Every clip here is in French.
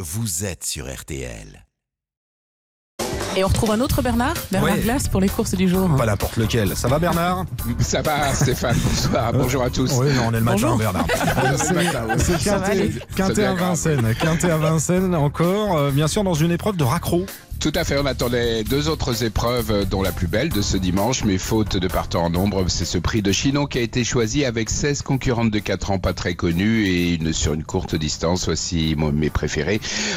vous êtes sur RTL. Et on retrouve un autre Bernard Glass pour les courses du jour. Pas n'importe lequel. Ça va Bernard? Ça va Stéphane, bonsoir, bonjour à tous. Oui, non, on est le matin Bonjour. Bernard. C'est Ça va aller. Quintet à Vincennes. Quintet à Vincennes encore, bien sûr dans une épreuve de raccro. Tout à fait, on attendait deux autres épreuves, dont la plus belle de ce dimanche, mais faute de partants en nombre, c'est ce prix de Chinon qui a été choisi avec 16 concurrentes de 4 ans pas très connues et sur une courte distance, voici mes préférés.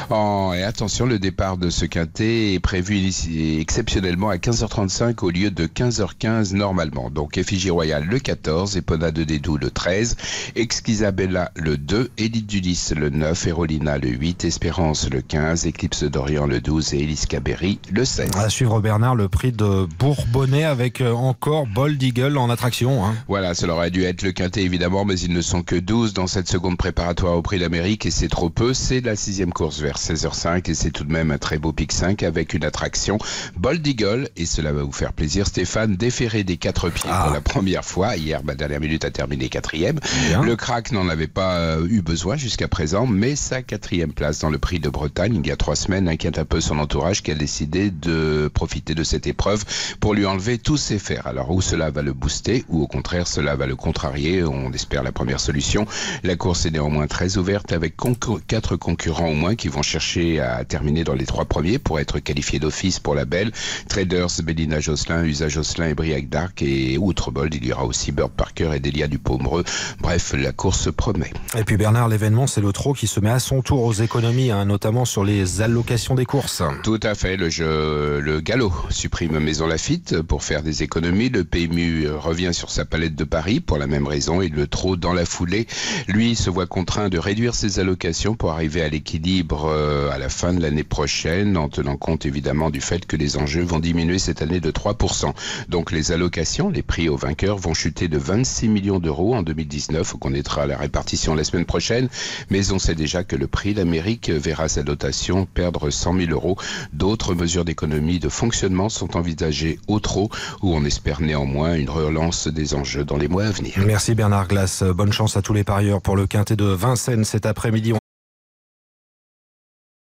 Et attention, le départ de ce quintet est prévu exceptionnellement à 15h35 au lieu de 15h15 normalement. Donc Effigie Royale le 14, Epona de Dédou le 13, Exquisabella le 2, Élite du 10 le 9, Erolina le 8, Espérance le 15, Éclipse d'Orient le 12 et Élise Berry le 16. À suivre Bernard, le prix de Bourbonnais avec encore Bold Eagle en attraction. Voilà, cela aurait dû être le quintet évidemment, mais ils ne sont que 12 dans cette seconde préparatoire au prix d'Amérique et c'est trop peu. C'est la 6e course vers 16h05 et c'est tout de même un très beau pic 5 avec une attraction Bold Eagle et cela va vous faire plaisir Stéphane, déféré des 4 pieds pour la première fois. Hier, dernière minute a terminé 4e. Bien. Le crack n'en avait pas eu besoin jusqu'à présent, mais sa 4e place dans le prix de Bretagne il y a 3 semaines inquiète un peu son entourage qui a décidé de profiter de cette épreuve pour lui enlever tous ses fers. Alors où cela va le booster ou au contraire cela va le contrarier, on espère la première solution. La course est néanmoins très ouverte avec 4 concurrents au moins qui vont chercher à terminer dans les 3 premiers pour être qualifiés d'office pour la belle. Traders, Bélina Josselin, Usa Josselin et Briac d'Arc et outre Bold, il y aura aussi Bird Parker et Delia Dupomereux. Bref, la course promet. Et puis Bernard, l'événement c'est le trot qui se met à son tour aux économies, notamment sur les allocations des courses. Tout à fait, le galop supprime Maison Lafitte pour faire des économies. Le PMU revient sur sa palette de paris pour la même raison et le trot dans la foulée, lui, se voit contraint de réduire ses allocations pour arriver à l'équilibre à la fin de l'année prochaine en tenant compte évidemment du fait que les enjeux vont diminuer cette année de 3%. Donc les allocations, les prix aux vainqueurs vont chuter de 26 millions d'euros en 2019. On connaîtra la répartition la semaine prochaine, mais on sait déjà que le prix d'Amérique verra sa dotation perdre 100 000 euros. D'autres mesures d'économie de fonctionnement sont envisagées au trot, où on espère néanmoins une relance des enjeux dans les mois à venir. Merci Bernard Glass, bonne chance à tous les parieurs pour le quintet de Vincennes cet après-midi.